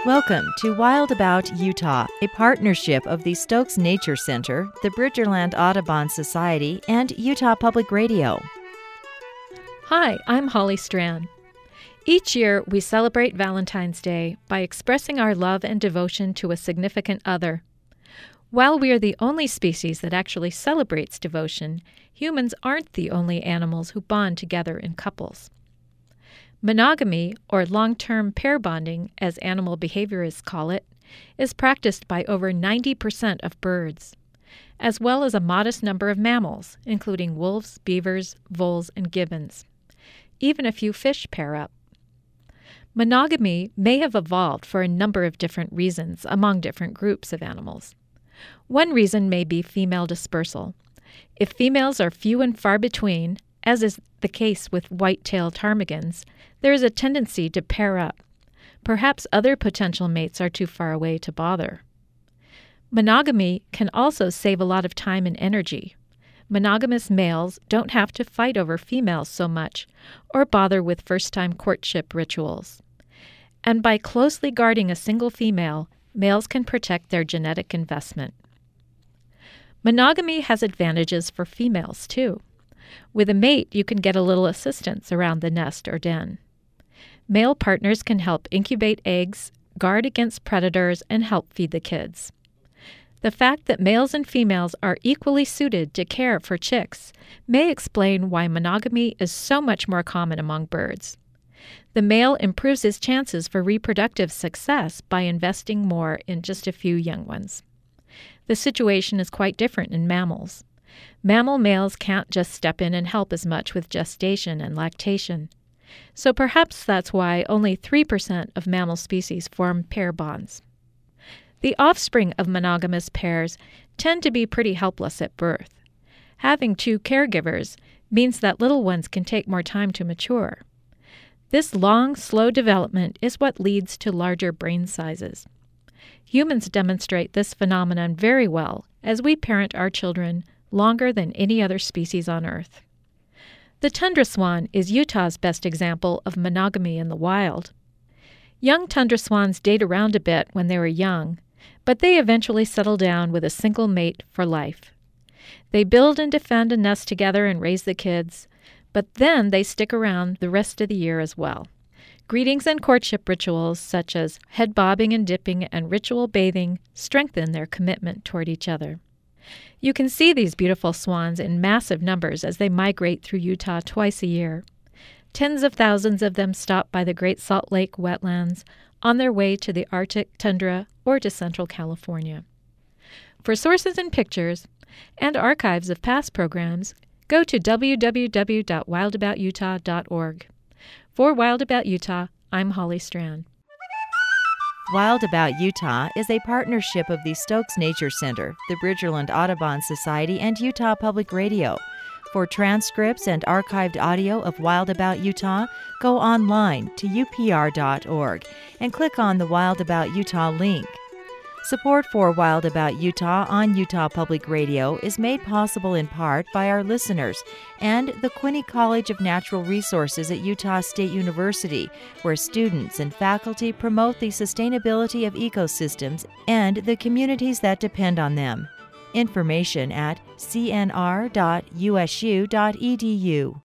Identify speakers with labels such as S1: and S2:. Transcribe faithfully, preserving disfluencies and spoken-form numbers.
S1: Welcome to Wild About Utah, a partnership of the Stokes Nature Center, the Bridgerland Audubon Society, and Utah Public Radio.
S2: Hi, I'm Holly Strand. Each year, we celebrate Valentine's Day by expressing our love and devotion to a significant other. While we are the only species that actually celebrates devotion, humans aren't the only animals who bond together in couples. Monogamy, or long-term pair bonding, as animal behaviorists call it, is practiced by over ninety percent of birds, as well as a modest number of mammals, including wolves, beavers, voles, and gibbons. Even a few fish pair up. Monogamy may have evolved for a number of different reasons among different groups of animals. One reason may be female dispersal. If females are few and far between, as is the case with white-tailed ptarmigans, there is a tendency to pair up. Perhaps other potential mates are too far away to bother. Monogamy can also save a lot of time and energy. Monogamous males don't have to fight over females so much or bother with first-time courtship rituals. And by closely guarding a single female, males can protect their genetic investment. Monogamy has advantages for females, too. With a mate, you can get a little assistance around the nest or den. Male partners can help incubate eggs, guard against predators, and help feed the kids. The fact that males and females are equally suited to care for chicks may explain why monogamy is so much more common among birds. The male improves his chances for reproductive success by investing more in just a few young ones. The situation is quite different in mammals. Mammal males can't just step in and help as much with gestation and lactation. So perhaps that's why only three percent of mammal species form pair bonds. The offspring of monogamous pairs tend to be pretty helpless at birth. Having two caregivers means that little ones can take more time to mature. This long, slow development is what leads to larger brain sizes. Humans demonstrate this phenomenon very well as we parent our children longer than any other species on Earth. The tundra swan is Utah's best example of monogamy in the wild. Young tundra swans date around a bit when they were young, but they eventually settle down with a single mate for life. They build and defend a nest together and raise the kids, but then they stick around the rest of the year as well. Greetings and courtship rituals such as head bobbing and dipping and ritual bathing strengthen their commitment toward each other. You can see these beautiful swans in massive numbers as they migrate through Utah twice a year. Tens of thousands of them stop by the Great Salt Lake wetlands on their way to the Arctic tundra or to Central California. For sources and pictures and archives of past programs, go to w w w dot wild about utah dot org. For Wild About Utah, I'm Holly Strand.
S1: Wild About Utah is a partnership of the Stokes Nature Center, the Bridgerland Audubon Society, and Utah Public Radio. For transcripts and archived audio of Wild About Utah, go online to u p r dot org and click on the Wild About Utah link. Support for Wild About Utah on Utah Public Radio is made possible in part by our listeners and the Quinney College of Natural Resources at Utah State University, where students and faculty promote the sustainability of ecosystems and the communities that depend on them. Information at c n r dot u s u dot e d u.